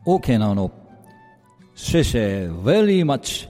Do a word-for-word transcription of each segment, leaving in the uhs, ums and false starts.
OK なのシェシェ very much。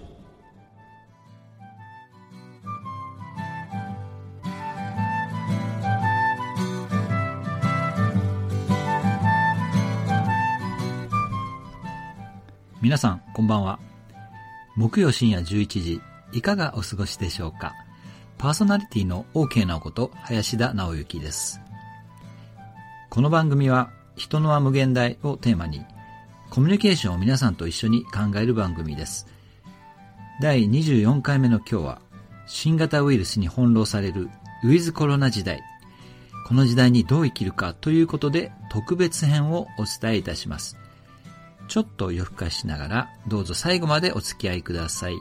皆さんこんばんは。木曜深夜じゅういちじ、いかがお過ごしでしょうか。パーソナリティの OK なおこと林田直之です。この番組は人のは無限大をテーマにコミュニケーションを皆さんと一緒に考える番組です。だいにじゅうよんかいめの今日は、新型ウイルスに翻弄されるウィズコロナ時代、この時代にどう生きるかということで特別編をお伝えいたします。ちょっと夜更かししながらどうぞ最後までお付き合いください。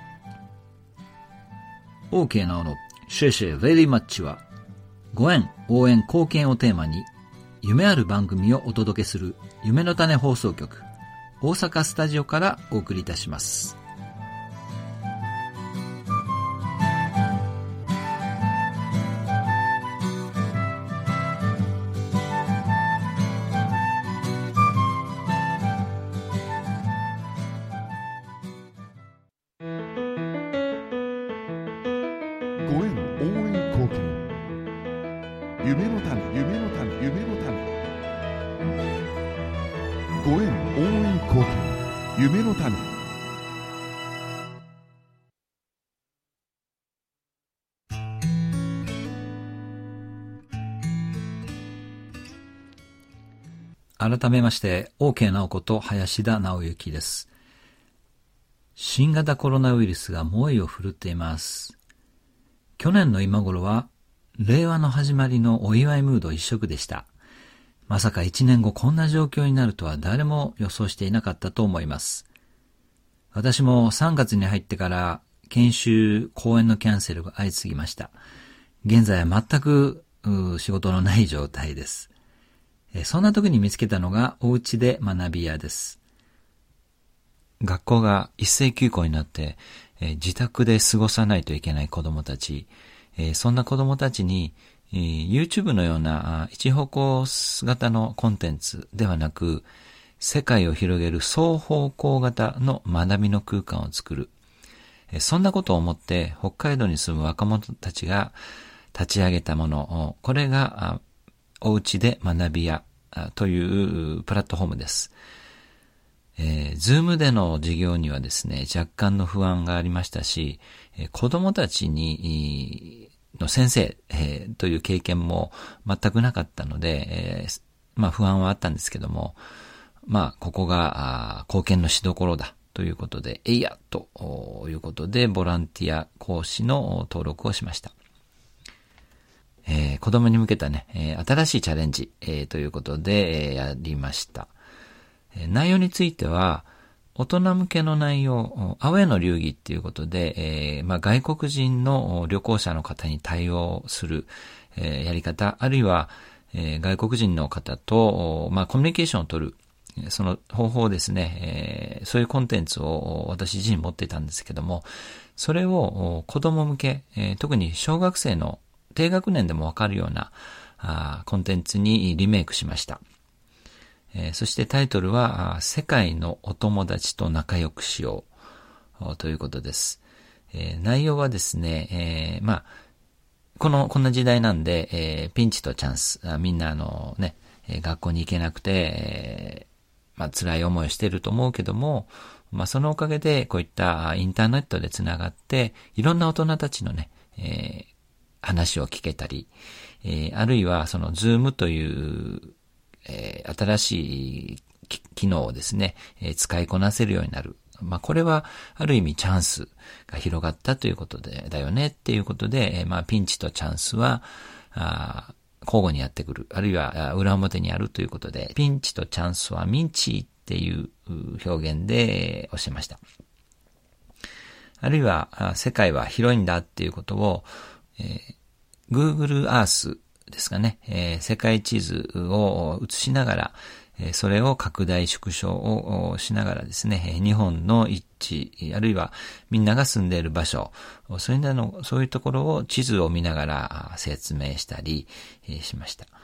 OK なおのシェシェ very much は、ご縁、応援、貢献をテーマに夢ある番組をお届けする夢の種放送局大阪スタジオからお送りいたします。 ご縁、応援、貢献、夢の種、夢の種、夢の種。ご縁、応援、貢献、夢の種。 改めまして OK なおこと林田直之です。新型コロナウイルスが猛威を振るっています。去年の今頃は令和の始まりのお祝いムード一色でした。まさか一年後こんな状況になるとは誰も予想していなかったと思います。私もさんがつに入ってから研修、講演のキャンセルが相次ぎました。現在は全く仕事のない状態です。そんな時に見つけたのがおうちで学び屋です。学校が一斉休校になって、えー、自宅で過ごさないといけない子どもたち、えー、そんな子どもたちに、えー、YouTube のような一方向型のコンテンツではなく、世界を広げる双方向型の学びの空間を作る、えー、そんなことを思って北海道に住む若者たちが立ち上げたもの、これがおうちで学び屋というプラットフォームです。えー、ズームでの授業にはですね、若干の不安がありましたし、えー、子供たちに、の先生、えー、という経験も全くなかったので、えー、まあ不安はあったんですけども、まあここが貢献のしどころだということで、えいやということで、ボランティア講師の登録をしました。えー、子供に向けたね、えー、新しいチャレンジ、えー、ということで、えー、やりました。内容については、大人向けの内容、アウェイの流儀っていうことで、えーまあ、外国人の旅行者の方に対応する、えー、やり方、あるいは、えー、外国人の方と、まあ、コミュニケーションを取る、その方法ですね、えー、そういうコンテンツを私自身持っていたんですけども、それを子供向け、えー、特に小学生の低学年でもわかるようなあコンテンツにリメイクしました。えー、そしてタイトルは、世界のお友達と仲良くしようということです。えー、内容はですね、えー、まあ、この、こんな時代なんで、えー、ピンチとチャンス、みんなあのね、学校に行けなくて、えー、まあ、辛い思いをしていると思うけども、まあ、そのおかげでこういったインターネットでつながって、いろんな大人たちのね、えー、話を聞けたり、えー、あるいはそのズームというえー、新しい機能をですね、えー、使いこなせるようになる。まあ、これはある意味チャンスが広がったということでだよねっていうことで、えー、まあピンチとチャンスはあ交互にやってくる、あるいは裏表にあるということで、ピンチとチャンスはミンチっていう表現で教えました。あるいは世界は広いんだっていうことを、えー、Google Earthですかね、えー、世界地図を映しながら、えー、それを拡大縮小をしながらですね、日本の一地、あるいはみんなが住んでいる場所、そういうの、そういうところを地図を見ながら説明したり、えー、しました。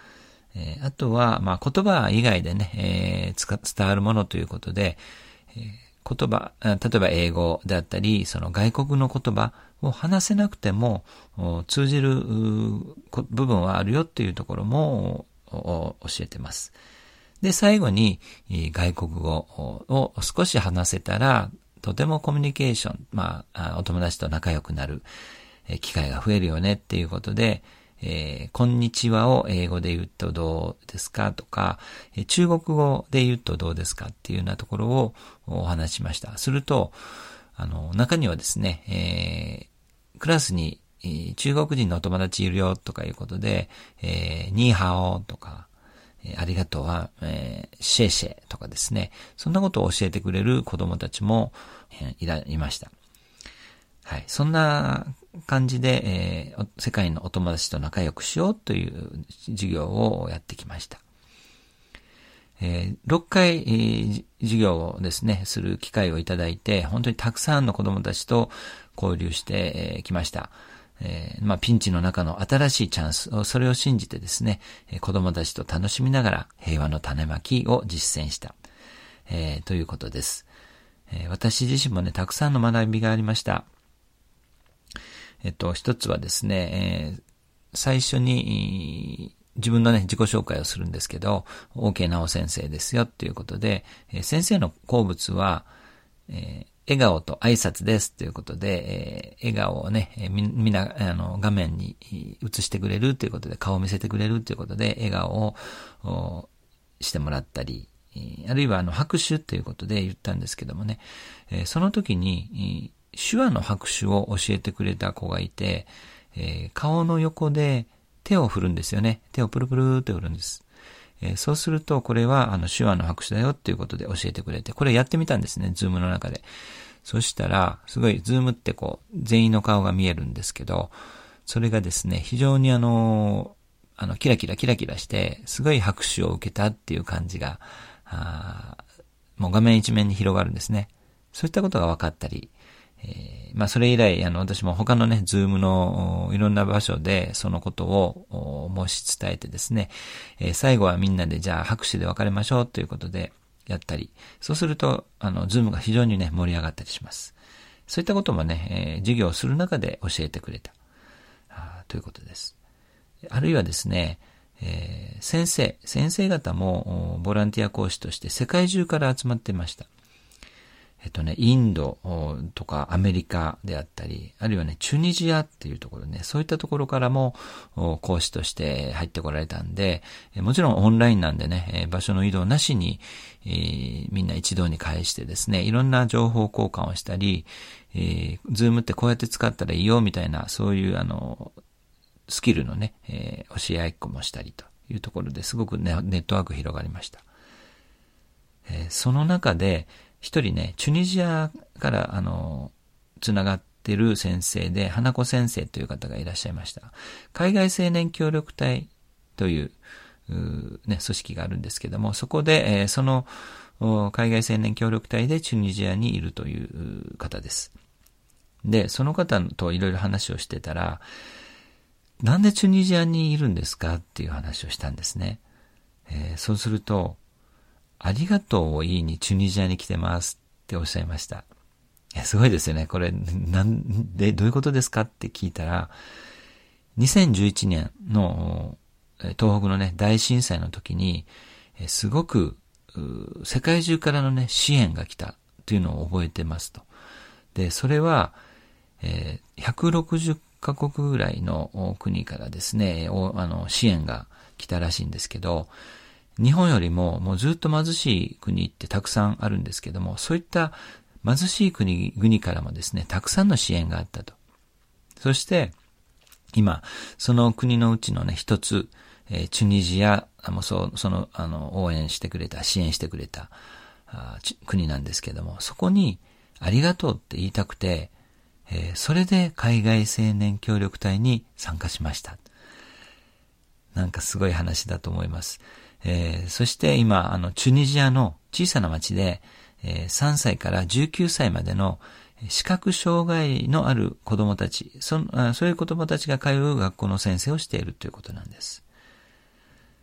えー、あとは、まあ、言葉以外でね、えー、伝わるものということで、えー、言葉、例えば英語であったり、その外国の言葉を話せなくても通じる部分はあるよっていうところも教えてます。で、最後に外国語を少し話せたら、とてもコミュニケーション、まあ、お友達と仲良くなる機会が増えるよねっていうことで、えー、こんにちはを英語で言うとどうですかとか、中国語で言うとどうですかっていうようなところをお話ししました。すると、あの、中にはですね、えー、クラスに中国人のお友達いるよとかいうことで、えー、ニーハオとか、ありがとうは、えー、シェイシェとかですね、そんなことを教えてくれる子供たちも、えー、いら、いました。はい。そんな感じで、えー、世界のお友達と仲良くしようという授業をやってきました。えー、ろっかい、えー、授業をですね、する機会をいただいて、本当にたくさんの子供たちと交流してき、えー、ました。えー、まあ、ピンチの中の新しいチャンス、それを信じてですね、子供たちと楽しみながら平和の種まきを実践した、えー、ということです。えー、私自身もね、たくさんの学びがありました。えっと、一つはですね、えー、最初に自分のね、自己紹介をするんですけど、OK なお先生ですよということで、えー、先生の好物は、えー笑顔と挨拶ですということで、えー、笑顔をね、えー、み、みんな、あの、画面に映してくれるということで、顔を見せてくれるということで、笑顔をしてもらったり、あるいはあの、拍手ということで言ったんですけどもね、えー、その時に、手話の拍手を教えてくれた子がいて、えー、顔の横で手を振るんですよね。手をプルプルって振るんです。えー、そうすると、これは、あの、手話の拍手だよっていうことで教えてくれて、これやってみたんですね、ズームの中で。そしたら、すごい、ズームってこう、全員の顔が見えるんですけど、それがですね、非常にあの、あの、キラキラキラキラして、すごい拍手を受けたっていう感じが、あもう画面一面に広がるんですね。そういったことが分かったり、えー、まあそれ以来、あの、私も他のね、ズームのいろんな場所でそのことを申し伝えてですね、えー、最後はみんなでじゃあ拍手で別れましょうということでやったり、そうすると、あの、ズームが非常にね、盛り上がったりします。そういったこともね、えー、授業をする中で教えてくれた、あということです。あるいはですね、えー、先生、先生方もボランティア講師として世界中から集まっていました。えっとね、インドとかアメリカであったり、あるいはね、チュニジアっていうところね、そういったところからも講師として入ってこられたんで、もちろんオンラインなんでね、場所の移動なしに、えー、みんな一堂に会してですね、いろんな情報交換をしたり、えー、ズームってこうやって使ったらいいよみたいな、そういうあの、スキルのね、えー、教え合いっこもしたりというところですごくね、ネットワーク広がりました。えー、その中で、一人ね、チュニジアから、あの、つながってる先生で、花子先生という方がいらっしゃいました。海外青年協力隊という、うね、組織があるんですけども、そこで、えー、その、海外青年協力隊でチュニジアにいるという方です。で、その方といろいろ話をしてたら、なんでチュニジアにいるんですかっていう話をしたんですね。えー、そうすると、ありがとうを言いにチュニジアに来てますっておっしゃいました。いや、すごいですよね。これ、なんで、どういうことですかって聞いたら、にせんじゅういちねんの東北のね、大震災の時に、すごく、世界中からのね、支援が来たというのを覚えてますと。で、それは、えー、ひゃくろくじゅっかこくぐらいの国からですね、あの、支援が来たらしいんですけど、日本よりももうずっと貧しい国ってたくさんあるんですけども、そういった貧しい国、国からもですね、たくさんの支援があったと。そして、今、その国のうちのね、一つ、えー、チュニジアもそう、その、あの、応援してくれた、支援してくれたあ国なんですけども、そこにありがとうって言いたくて、えー、それで海外青年協力隊に参加しました。なんかすごい話だと思います。えー、そして今、あの、チュニジアの小さな町で、えー、さんさいからじゅうきゅうさいまでの視覚障害のある子供たち、そあそういう子供たちが通う学校の先生をしているということなんです。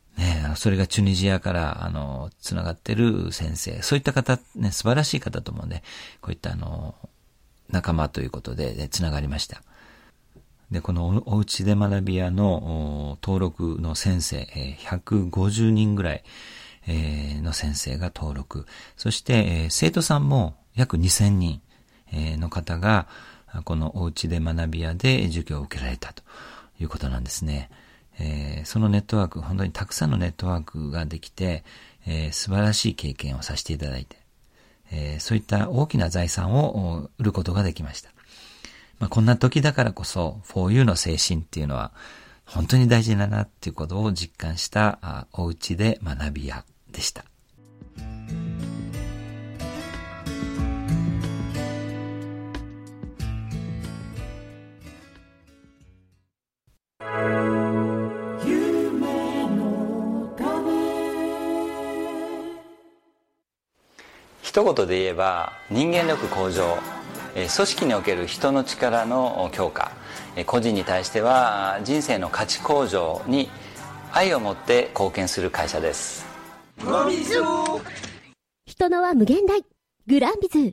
ね、それがチュニジアから、あの、つながってる先生、そういった方、ね、素晴らしい方ともね、こういったあの、仲間ということで、ね、つながりました。で、このおうちで学び屋の登録の先生、ひゃくごじゅうにんぐらいの先生が登録。そして生徒さんも約にせんにんの方がこのおうちで学び屋で授業を受けられたということなんですね。そのネットワーク、本当にたくさんのネットワークができて素晴らしい経験をさせていただいて、そういった大きな財産を得ることができました。まあ、こんな時だからこそ フォーユー の精神っていうのは本当に大事だなっていうことを実感したおうちで学び屋でした。一言で言えば人間力向上、組織における人の力の強化、個人に対しては人生の価値向上に愛を持って貢献する会社です。 人のは無限大グランビズ。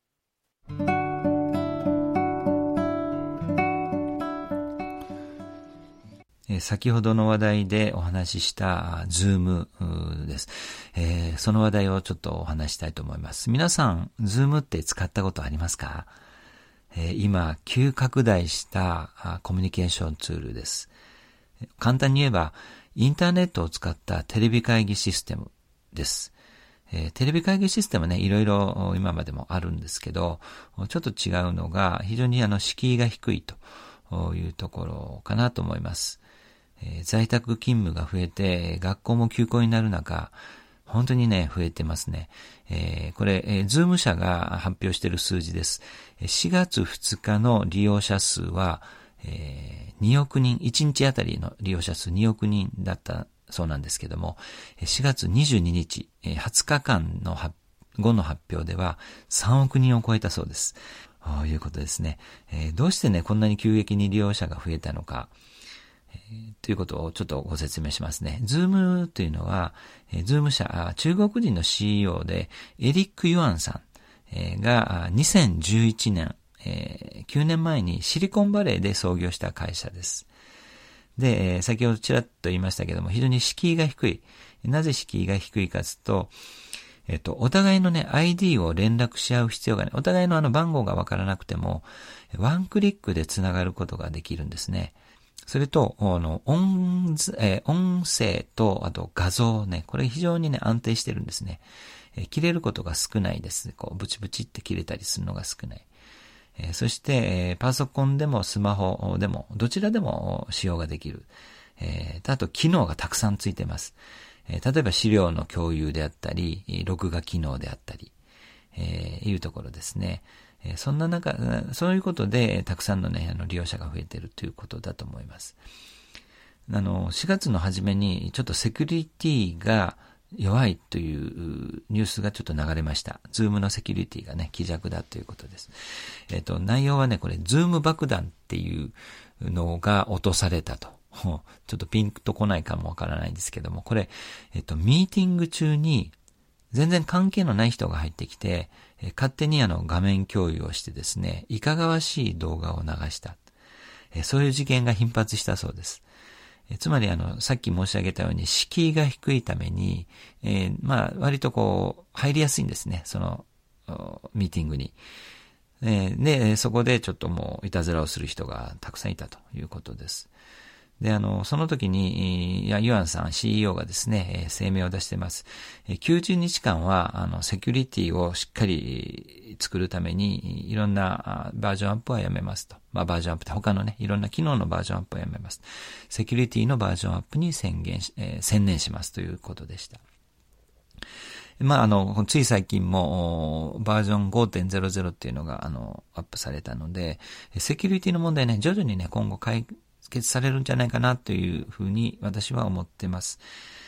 先ほどの話題でお話ししたズームです、えー、その話題をちょっとお話したいと思います。皆さんズームって使ったことありますか？えー、今急拡大したコミュニケーションツールです。簡単に言えばインターネットを使ったテレビ会議システムです。えー、テレビ会議システムね、いろいろ今までもあるんですけど、ちょっと違うのが非常にあの敷居が低いというところかなと思います。えー、在宅勤務が増えて学校も休校になる中、本当にね増えてますね。えー、これ、えー、ズーム社が発表している数字です。しがつふつかの利用者数は、えー、におくにん、いちにちあたりの利用者数におくにんだったそうなんですけども、しがつにじゅうににち、はつかかんの後の発表ではさんおくにんを超えたそうです。ということですね。えー、どうしてねこんなに急激に利用者が増えたのか、えー、ということをちょっとご説明しますね。ズームというのは、えー、ズーム社、中国人の シーイーオー でエリック・ユアンさん、えー、がにせんじゅういちねん、えー、きゅうねんまえにシリコンバレーで創業した会社です。で、えー、先ほどちらっと言いましたけども、非常に敷居が低い。なぜ敷居が低いかというと、えっと、お互いのね、アイディー を連絡し合う必要がない。お互いのあの番号がわからなくても、ワンクリックでつながることができるんですね。それと、あの、音、えー、音声と、あと画像ね、これ非常にね、安定してるんですね。えー、切れることが少ないです。こう、ブチブチって切れたりするのが少ない。えー、そして、えー、パソコンでもスマホでも、どちらでも使用ができる。えー、あと、機能がたくさんついてます。えー、例えば資料の共有であったり、録画機能であったり、えー、いうところですね。えー、そんな中、そういうことで、たくさんのね、あの、利用者が増えているということだと思います。あの、しがつの初めに、ちょっとセキュリティが弱いというニュースがちょっと流れました。ズームのセキュリティがね、希弱だということです。えっと、内容はね、これ、ズーム爆弾っていうのが落とされたと。ちょっとピンとこないかもわからないんですけども、これ、えっと、ミーティング中に全然関係のない人が入ってきて、えー、勝手にあの画面共有をしてですね、いかがわしい動画を流した。えー、そういう事件が頻発したそうです。えー、つまりあの、さっき申し上げたように敷居が低いために、えー、まあ、割とこう、入りやすいんですね、その、ミーティングに。えー、で、そこでちょっともういたずらをする人がたくさんいたということです。で、あの、その時に、いや、ユアンさん、シーイーオー がですね、声明を出しています。きゅうじゅうにちかんは、あの、セキュリティをしっかり作るために、いろんなバージョンアップはやめますと。まあ、バージョンアップって他のね、いろんな機能のバージョンアップはやめます。セキュリティのバージョンアップに宣言し、えー、専念しますということでした。まあ、あの、つい最近も、バージョン ごてんゼロゼロ っていうのが、あの、アップされたので、セキュリティの問題ね、徐々にね、今後解決されるんじゃないかなというふうに私は思ってます。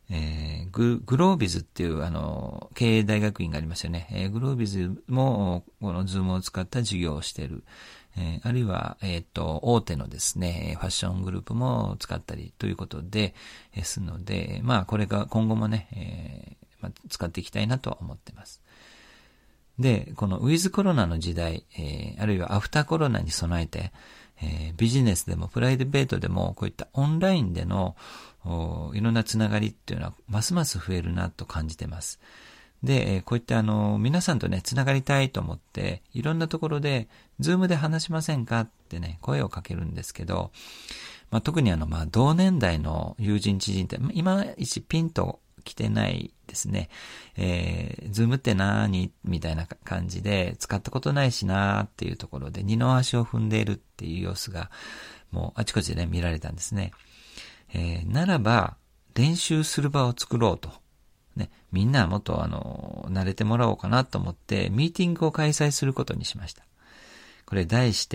えー、グ, グロービズっていうあの経営大学院がありますよね。えー、グロービズもこのズームを使った授業をしている。えー、あるいは、えっと、大手のですね、ファッショングループも使ったりということで、ですので、まあこれが今後もね、えーまあ、使っていきたいなと思っています。で、このウィズコロナの時代、えー、あるいはアフターコロナに備えて、えー、ビジネスでもプライベートでもこういったオンラインでのいろんなつながりっていうのはますます増えるなと感じてます。で、こういったあの皆さんとねつながりたいと思っていろんなところでズームで話しませんかってね声をかけるんですけど、まあ、特にあのまあ同年代の友人知人って今一ピンと来てないですね。えー、ズームって何みたいな感じで使ったことないしなっていうところで二の足を踏んでいるっていう様子がもうあちこちでね見られたんですね。えー、ならば練習する場を作ろうと、ね、みんなもっとあの慣れてもらおうかなと思ってミーティングを開催することにしました。これ題して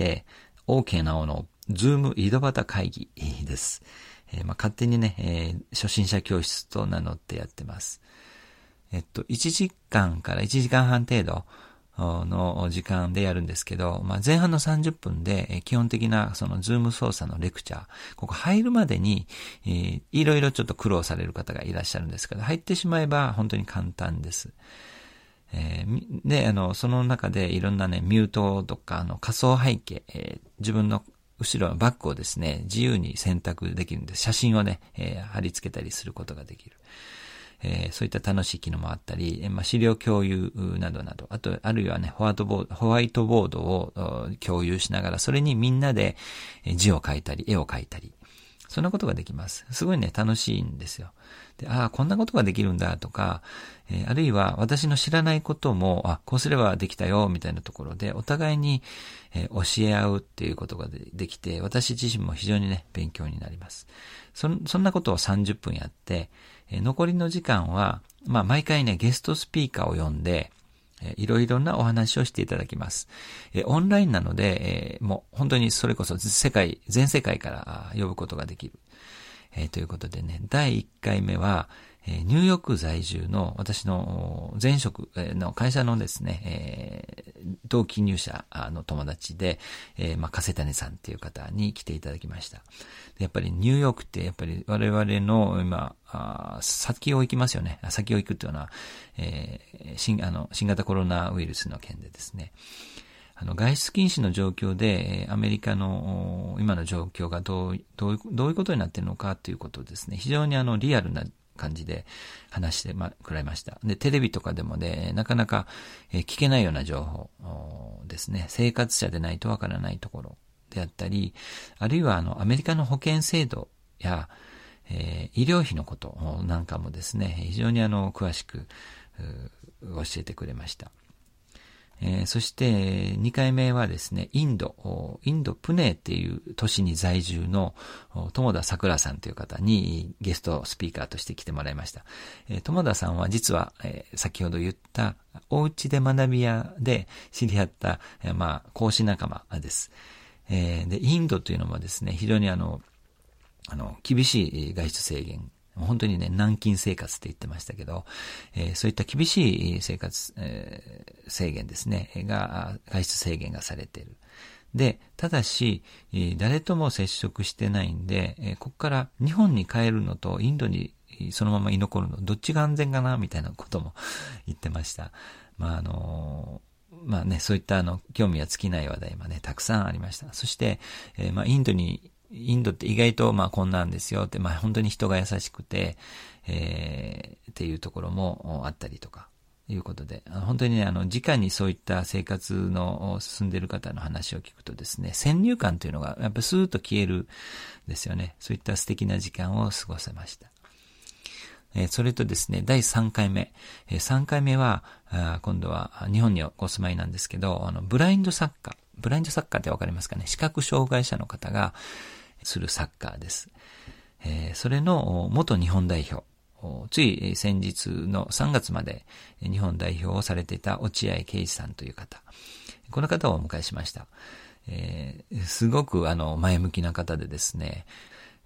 OK なおのズーム井戸端会議です。えーまあ、勝手にね、えー、初心者教室と名乗ってやってます。えっといちじかんからいちじかんはん程度の時間でやるんですけど、まあ、前半のさんじゅっぷんで基本的なそのズーム操作のレクチャー、ここ入るまでに、えー、いろいろちょっと苦労される方がいらっしゃるんですけど、入ってしまえば本当に簡単です。えー、で、あの、その中でいろんなね、ミュートとか、あの、仮想背景、えー、自分の後ろのバックをですね、自由に選択できるんです。写真をね、えー、貼り付けたりすることができる。えー、そういった楽しい機能もあったり、まあ、資料共有などなど、あと、あるいはね、ホワイトボード、ホワイトボードを共有しながら、それにみんなで字を書いたり、絵を描いたり、そんなことができます。すごいね、楽しいんですよ。で、ああ、こんなことができるんだとか、えー、あるいは私の知らないことも、あ、こうすればできたよ、みたいなところで、お互いに、えー、教え合うっていうことが で, できて、私自身も非常にね、勉強になります。そ, そんなことをさんじゅっぷんやって、えー、残りの時間は、まあ、毎回ね、ゲストスピーカーを呼んで、えー、いろいろなお話をしていただきます。えー、オンラインなので、えー、もう本当にそれこそ世界、全世界から呼ぶことができる。えー、ということでね、だいいっかいめは、えー、ニューヨーク在住の私の前職の会社のですね、えー、同期入社の友達で、えー、まあ、加瀬谷さんっていう方に来ていただきました。でやっぱりニューヨークってやっぱり我々の今、あ先を行きますよね。先を行くっていうのは、えー、新、あの、新型コロナウイルスの件でですね、あの外出禁止の状況でアメリカの今の状況がどう、どういう、どういうことになっているのかということをですね、非常にあのリアルな感じで話してまくらいました。で、テレビとかでもね、なかなか聞けないような情報ですね、生活者でないとわからないところであったり、あるいはあのアメリカの保険制度や、えー、医療費のことなんかもですね、非常にあの詳しく教えてくれました。えー、そしてにかいめはですね、インド、インドプネーっていう都市に在住の友田桜さんという方にゲストスピーカーとして来てもらいました。えー、友田さんは実は、えー、先ほど言ったおうちで学び屋で知り合った、えー、まあ講師仲間です。えー、で、インドというのもですね、非常にあの、あの、厳しい外出制限、本当にね、軟禁生活って言ってましたけど、えー、そういった厳しい生活、えー、制限ですね、が、外出制限がされている。で、ただし、誰とも接触してないんで、えー、ここから日本に帰るのとインドにそのまま居残るの、どっちが安全かなみたいなことも言ってました。まあ、あのー、まあね、そういったあの、興味は尽きない話題もね、たくさんありました。そして、えー、まあ、インドにインドって意外とまあこんなんですよって、まあ本当に人が優しくて、えー、っていうところもあったりとか、いうことで、本当にね、あの、直にそういった生活の進んでいる方の話を聞くとですね、先入観というのがやっぱりスーッと消えるですよね。そういった素敵な時間を過ごせました。えー、それとですね、だいさんかいめ。えー、さんかいめは、あ今度は日本にお住まいなんですけど、あの、ブラインドサッカー。ブラインドサッカーってわかりますかね？視覚障害者の方がするサッカーです。えー、それの元日本代表。つい先日のさんがつまで日本代表をされていた落合圭司さんという方。この方をお迎えしました。えー、すごくあの前向きな方でですね、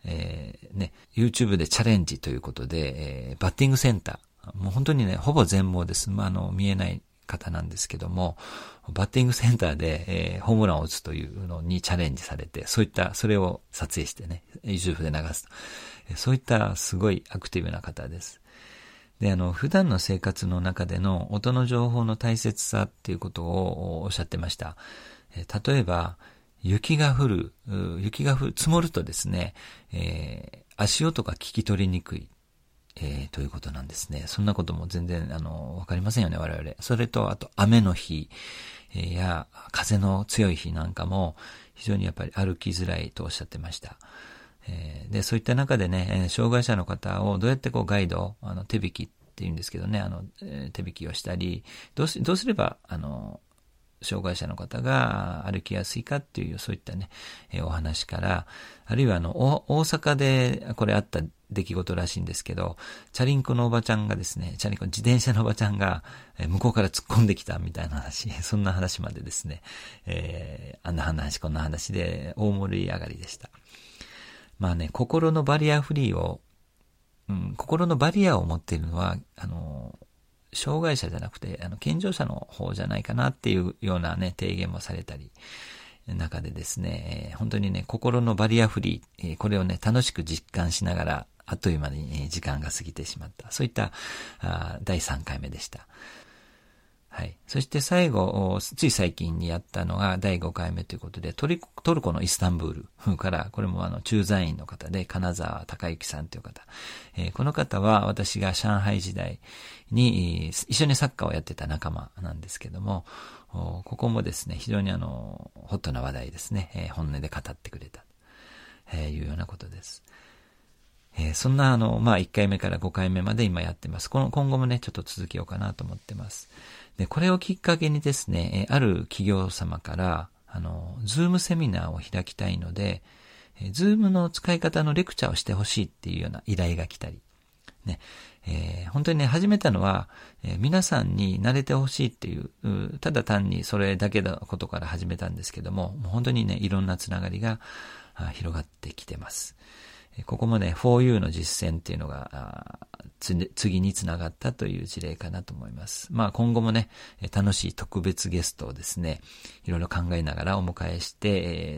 えー、ね、YouTube でチャレンジということで、えー、バッティングセンター、もう本当にね、ほぼ全盲です。まあ、あの、見えない方なんですけども、バッティングセンターで、えー、ホームランを打つというのにチャレンジされて、そういった、それを撮影してね、YouTube で流すと。そういったすごいアクティブな方です。で、あの、普段の生活の中での音の情報の大切さっていうことをおっしゃってました。えー、例えば、雪が降る、雪が降る、積もるとですね、えー、足音が聞き取りにくい。えー、ということなんですね。そんなことも全然、あの、わかりませんよね、我々。それと、あと、雨の日、えー、や、風の強い日なんかも、非常にやっぱり歩きづらいとおっしゃってました。えー、で、そういった中でね、障害者の方をどうやってこうガイド、あの、手引きって言うんですけどね、あの、えー、手引きをしたり、どうし、どうすれば、あの、障害者の方が歩きやすいかっていう、そういったね、えー、お話から、あるいはあの、大阪でこれあった出来事らしいんですけど、チャリンコのおばちゃんがですね、チャリンコ、自転車のおばちゃんが、えー、向こうから突っ込んできたみたいな話、そんな話までですね、えー、あんな話、こんな話で大盛り上がりでした。まあね、心のバリアフリーを、うん、心のバリアを持っているのは、あの、障害者じゃなくて、あの、健常者の方じゃないかなっていうようなね、提言もされたり、中でですね、本当にね、心のバリアフリー、これをね、楽しく実感しながら、あっという間に時間が過ぎてしまった。そういっただいさんかいめでした。はい。そして最後、つい最近にやったのがだいごかいめということで、トルコ、トルコのイスタンブールから、これもあの、駐在員の方で、金沢隆之さんという方。えー、この方は私が上海時代に一緒にサッカーをやってた仲間なんですけども、ここもですね、非常にあの、ホットな話題ですね、えー、本音で語ってくれた、えー、いうようなことです。えー、そんなあの、まあ、いっかいめからごかいめまで今やってます。この、今後もね、ちょっと続けようかなと思ってます。で、これをきっかけにですね、ある企業様から、あの、ズームセミナーを開きたいので、ズームの使い方のレクチャーをしてほしいっていうような依頼が来たり、ね、えー、本当にね、始めたのは、えー、皆さんに慣れてほしいっていう、う、ただ単にそれだけのことから始めたんですけども、もう本当にね、いろんなつながりが広がってきてます。ここもね、フォーユー の実践っていうのが、つ次につながったという事例かなと思います。まあ今後もね、楽しい特別ゲストをですね、いろいろ考えながらお迎えして、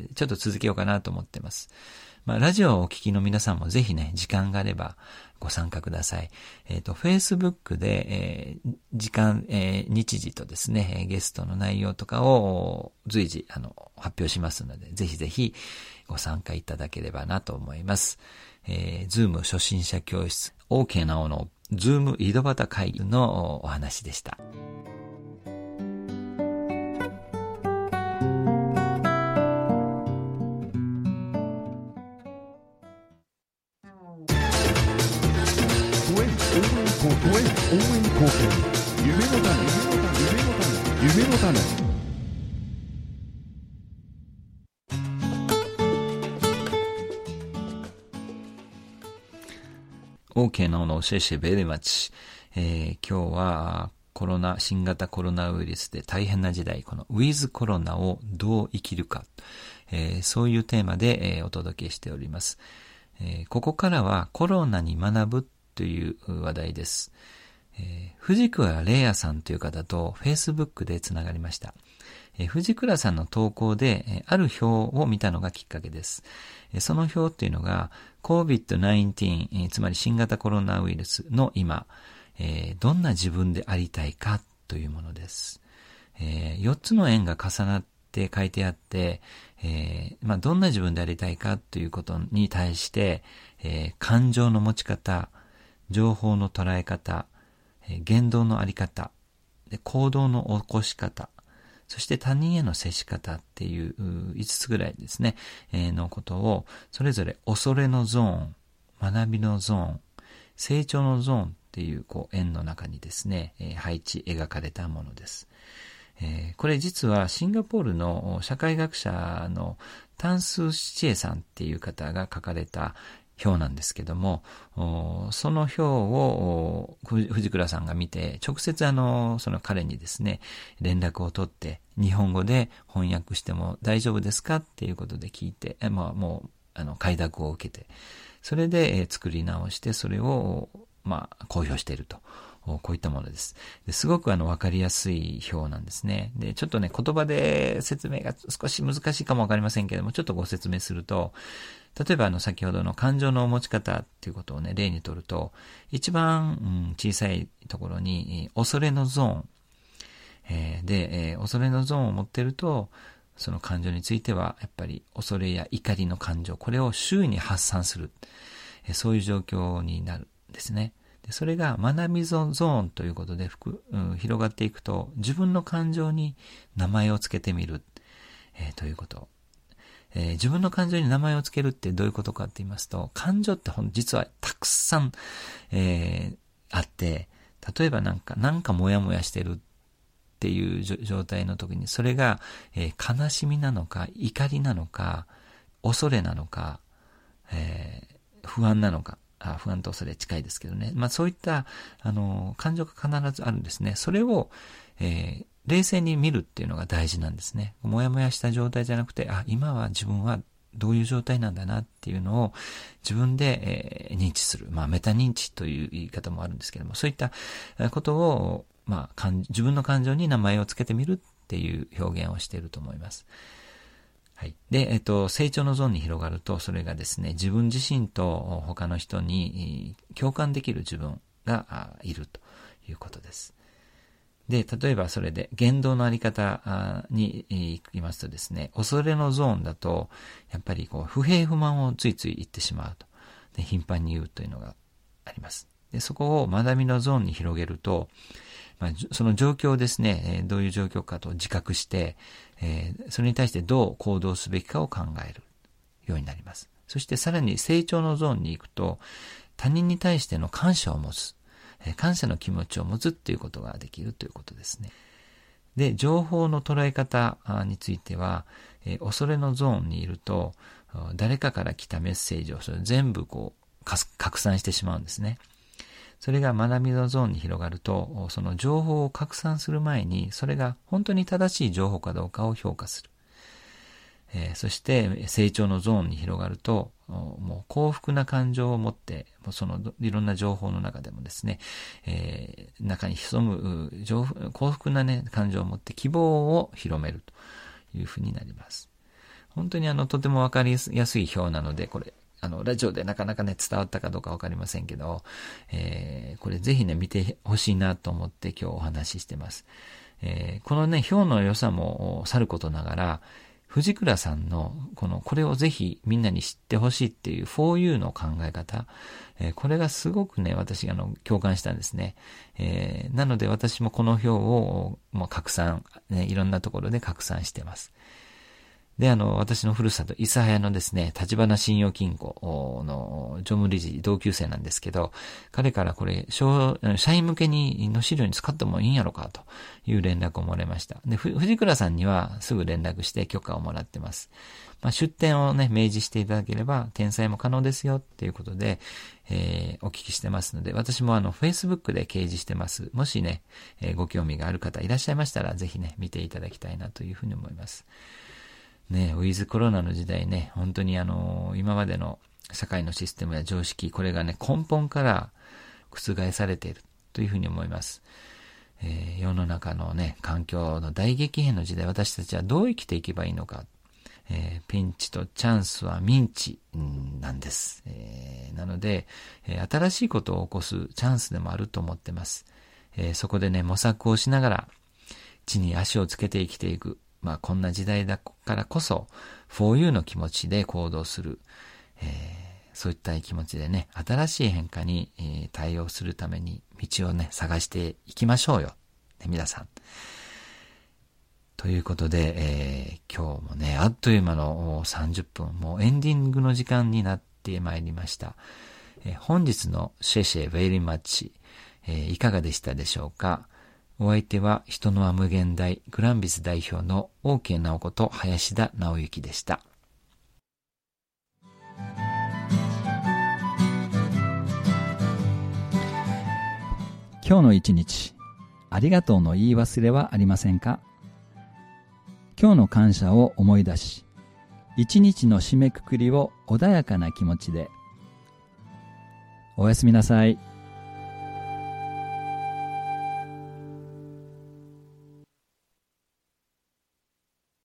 ちょっと続けようかなと思ってます。まあラジオをお聞きの皆さんもぜひね、時間があればご参加ください。えっと、Facebook で、えー、時間、えー、日時とですね、ゲストの内容とかを随時、あの、発表しますので、ぜひぜひご参加いただければなと思います。えー、Zoom 初心者教室、OK なおの Zoom 井戸端会議のお話でした。 応援貢献、夢の種、夢の種、夢の種。 OK なおのシェシェベルマチ、えー、今日はコロナ、新型コロナウイルスで大変な時代、このウィズコロナをどう生きるか、えー、そういうテーマで、えー、お届けしております、えー。ここからはコロナに学ぶという話題です。えー、藤倉玲也さんという方と Facebook でつながりました。えー、藤倉さんの投稿で、えー、ある表を見たのがきっかけです。えー、その表っていうのが コービッドナインティーン、えー、つまり新型コロナウイルスの今、えー、どんな自分でありたいかというものです。えー、よっつの円が重なって書いてあって、えーまあ、どんな自分でありたいかということに対して、えー、感情の持ち方、情報の捉え方、言動のあり方、行動の起こし方、そして他人への接し方っていういつつぐらいですね、えー、のことをそれぞれ恐れのゾーン、学びのゾーン、成長のゾーンっていうこう円の中にですね、えー、配置描かれたものです。えー、これ実はシンガポールの社会学者のタンスーシチエさんっていう方が書かれた表なんですけども、その表を藤倉さんが見て、直接あの、その彼にですね、連絡を取って、日本語で翻訳しても大丈夫ですかっていうことで聞いて、まあもう、 あの快諾を受けて、それで、えー、作り直して、それを、まあ、公表していると。こういったものです。ですごくあの分かりやすい表なんですね。で、ちょっとね、言葉で説明が少し難しいかもわかりませんけれども、ちょっとご説明すると、例えばあの先ほどの感情の持ち方っていうことをね、例にとると、一番、うん、小さいところに、恐れのゾーン、えー、で、えー、恐れのゾーンを持っていると、その感情については、やっぱり恐れや怒りの感情、これを周囲に発散する、えー、そういう状況になるんですね。それが学びゾーンということで、うん、広がっていくと、自分の感情に名前をつけてみる、えー、ということ、えー。自分の感情に名前をつけるってどういうことかって言いますと、感情って実はたくさん、えー、あって、例えばなんか、なんかモヤモヤしてるっていう状態の時に、それが、えー、悲しみなのか、怒りなのか、恐れなのか、えー、不安なのか、あ不安と恐れ近いですけどね。まあそういった、あの、感情が必ずあるんですね。それを、えー、冷静に見るっていうのが大事なんですね。もやもやした状態じゃなくて、あ、今は自分はどういう状態なんだなっていうのを自分で、えー、認知する。まあメタ認知という言い方もあるんですけども、そういったことを、まあ、自分の感情に名前をつけてみるっていう表現をしていると思います。はい。で、えっと、成長のゾーンに広がると、それがですね、自分自身と他の人に共感できる自分がいるということです。で、例えばそれで言動のあり方に行きますとですね、恐れのゾーンだと、やっぱりこう不平不満をついつい言ってしまうと。で、頻繁に言うというのがあります。で、そこを学びのゾーンに広げると、まあ、その状況をですね、どういう状況かと自覚して、えー、それに対してどう行動すべきかを考えるようになります。そしてさらに成長のゾーンに行くと、他人に対しての感謝を持つ、えー、感謝の気持ちを持つっていうことができるということですね。で、情報の捉え方については、えー、恐れのゾーンにいると、誰かから来たメッセージをそれ全部こう拡散してしまうんですね。それが学びのゾーンに広がると、その情報を拡散する前に、それが本当に正しい情報かどうかを評価する。えー、そして成長のゾーンに広がると、もう幸福な感情を持って、もうそのいろんな情報の中でもですね、えー、中に潜む情報幸福なね、感情を持って希望を広めるというふうになります。本当にあの、とてもわかりやすい表なので、これ、あの、ラジオでなかなかね、伝わったかどうかわかりませんけど、えー、これぜひね、見てほしいなと思って今日お話ししてます。えー、このね、表の良さもさることながら、藤倉さんの、この、これをぜひみんなに知ってほしいっていう フォーユー の考え方、えー、これがすごくね、私、あの、共感したんですね。えー、なので私もこの表を、もう拡散、ね、いろんなところで拡散してます。で、あの、私のふるさと、諫早のですね、立花信用金庫の常務理事、同級生なんですけど、彼からこれ、社員向けにの資料に使ってもいいんやろか、という連絡をもらいました。で、藤倉さんにはすぐ連絡して許可をもらってます。まあ、出展をね、明示していただければ、転載も可能ですよ、っていうことで、えー、お聞きしてますので、私もあの、Facebook で掲示してます。もしね、えー、ご興味がある方いらっしゃいましたら、ぜひね、見ていただきたいなというふうに思います。ね、ウィズコロナの時代ね、本当にあの、今までの社会のシステムや常識、これがね、根本から覆されているというふうに思います。えー、世の中のね、環境の大激変の時代、私たちはどう生きていけばいいのか。えー、ピンチとチャンスはミンチなんです。えー、なので、えー、新しいことを起こすチャンスでもあると思ってます。えー、そこでね、模索をしながら、地に足をつけて生きていく。まあこんな時代だからこそ フォーユー の気持ちで行動する、えー、そういった気持ちでね、新しい変化に、えー、対応するために道をね探していきましょうよ、ね、皆さん。ということで、えー、今日もねあっという間のさんじゅっぷん、もうエンディングの時間になってまいりました。えー、本日のシェシェベリーマッチ、えー、いかがでしたでしょうか。お相手は人のは無限大グランビス代表の大家直子と林田直之でした。 今日の一日、ありがとうの言い忘れはありませんか？今日の感謝を思い出し、 一日の締めくくりを穏やかな気持ちで。おやすみなさい。